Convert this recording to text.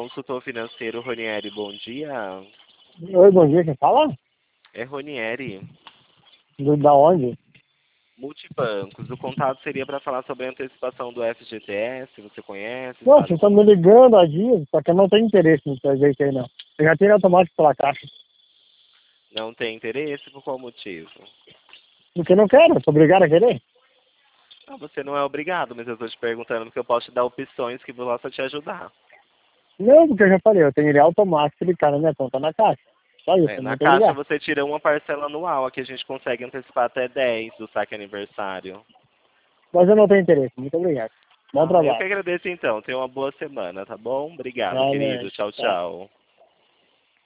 consultor financeiro Ronieri, bom dia. Oi, bom dia, quem fala? É Ronieri, Da onde? Multibancos. O contato seria para falar sobre a antecipação do FGTS, você conhece, Não, sabe? vocês estão me ligando há dias, só que eu não tenho interesse nesse jeito aí, não. Eu já tenho automático pela caixa. Não tem interesse? Por qual motivo? Porque não quero, sou obrigado a querer. Ah, você não é obrigado, mas eu estou te perguntando porque eu posso te dar opções que possam te ajudar. Não, porque eu já falei, eu tenho ele automático clicar na minha conta na caixa. Só isso, eu Na não tenho Caixa lugar. você tira uma parcela anual, aqui a gente consegue antecipar até 10 do saque aniversário. Mas eu não tenho interesse, muito obrigado. Bom Ah, eu que trabalho. agradeço então. Tenha uma boa semana, tá bom? Obrigado, Valeu, querido. Tchau, tchau. tchau.